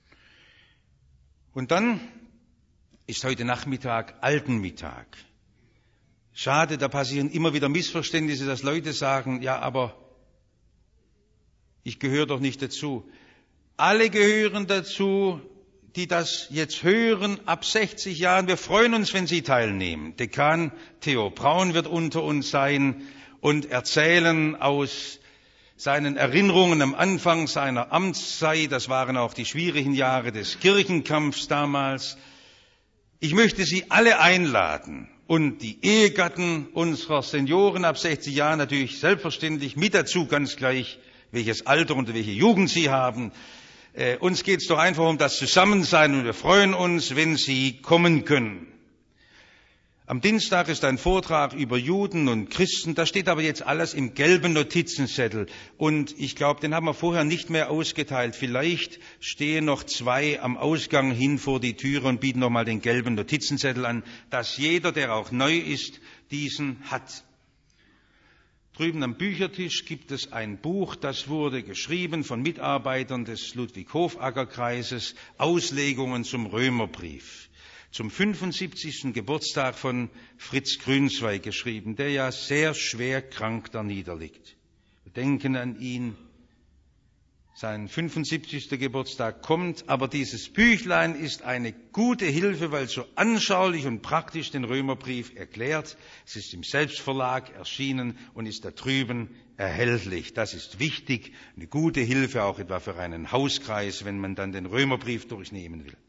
Und dann ist heute Nachmittag Altenmittag. Schade, da passieren immer wieder Missverständnisse, dass Leute sagen, ja, aber ich gehöre doch nicht dazu. Alle gehören dazu, die das jetzt hören, ab sechzig Jahren. Wir freuen uns, wenn Sie teilnehmen. Dekan Theo Braun wird unter uns sein und erzählen aus seinen Erinnerungen am Anfang seiner Amtszeit. Das waren auch die schwierigen Jahre des Kirchenkampfs damals. Ich möchte Sie alle einladen und die Ehegatten unserer Senioren ab sechzig Jahren natürlich selbstverständlich mit dazu, ganz gleich, welches Alter und welche Jugend Sie haben. Äh, uns geht es doch einfach um das Zusammensein und wir freuen uns, wenn Sie kommen können. Am Dienstag ist ein Vortrag über Juden und Christen. Das steht aber jetzt alles im gelben Notizenzettel. Und ich glaube, den haben wir vorher nicht mehr ausgeteilt. Vielleicht stehen noch zwei am Ausgang hin vor die Türe und bieten noch mal den gelben Notizenzettel an, dass jeder, der auch neu ist, diesen hat. Drüben am Büchertisch gibt es ein Buch, das wurde geschrieben von Mitarbeitern des Ludwig-Hofacker-Kreises, Auslegungen zum Römerbrief. Zum fünfundsiebzigsten Geburtstag von Fritz Grünzweig geschrieben, der ja sehr schwer krank da niederliegt. Wir denken an ihn. Sein fünfundsiebzigster Geburtstag kommt, aber dieses Büchlein ist eine gute Hilfe, weil so anschaulich und praktisch den Römerbrief erklärt. Es ist im Selbstverlag erschienen und ist da drüben erhältlich. Das ist wichtig, eine gute Hilfe auch etwa für einen Hauskreis, wenn man dann den Römerbrief durchnehmen will.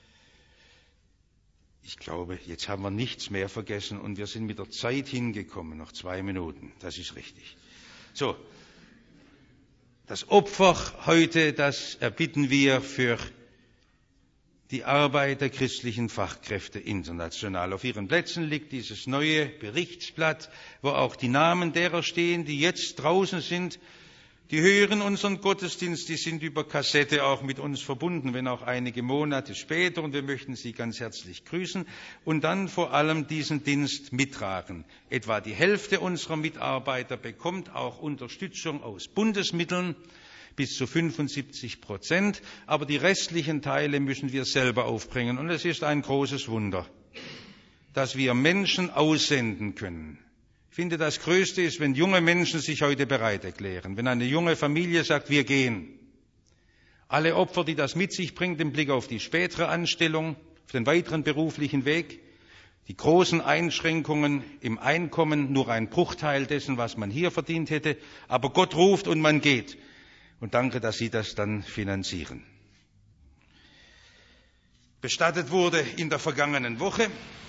Ich glaube, jetzt haben wir nichts mehr vergessen und wir sind mit der Zeit hingekommen, noch zwei Minuten. Das ist richtig. So, das Opfer heute, das erbitten wir für die Arbeit der christlichen Fachkräfte international. Auf Ihren Plätzen liegt dieses neue Berichtsblatt, wo auch die Namen derer stehen, die jetzt draußen sind. Die hören unseren Gottesdienst, die sind über Kassette auch mit uns verbunden, wenn auch einige Monate später. Und wir möchten Sie ganz herzlich grüßen und dann vor allem diesen Dienst mittragen. Etwa die Hälfte unserer Mitarbeiter bekommt auch Unterstützung aus Bundesmitteln. bis zu fünfundsiebzig Prozent, aber die restlichen Teile müssen wir selber aufbringen. Und es ist ein großes Wunder, dass wir Menschen aussenden können. Ich finde, das Größte ist, wenn junge Menschen sich heute bereit erklären, wenn eine junge Familie sagt, wir gehen. Alle Opfer, die das mit sich bringt, im Blick auf die spätere Anstellung, auf den weiteren beruflichen Weg, die großen Einschränkungen im Einkommen, nur ein Bruchteil dessen, was man hier verdient hätte, aber Gott ruft und man geht. Und danke, dass Sie das dann finanzieren. Bestattet wurde in der vergangenen Woche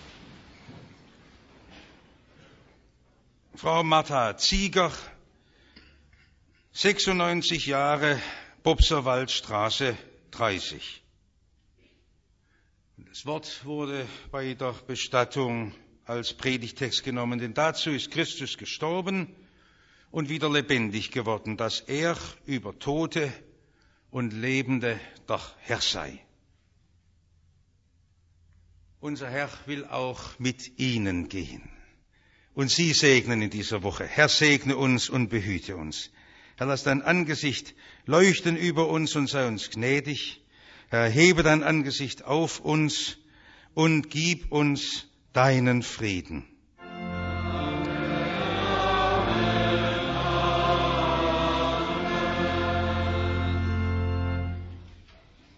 Frau Martha Zieger, sechsundneunzig Jahre, Bobserwaldstraße dreißig. Das Wort wurde bei der Bestattung als Predigtext genommen, denn dazu ist Christus gestorben und wieder lebendig geworden, dass er über Tote und Lebende doch Herr sei. Unser Herr will auch mit Ihnen gehen und Sie segnen in dieser Woche. Herr, segne uns und behüte uns. Herr, lass dein Angesicht leuchten über uns und sei uns gnädig. Herr, hebe dein Angesicht auf uns und gib uns deinen Frieden.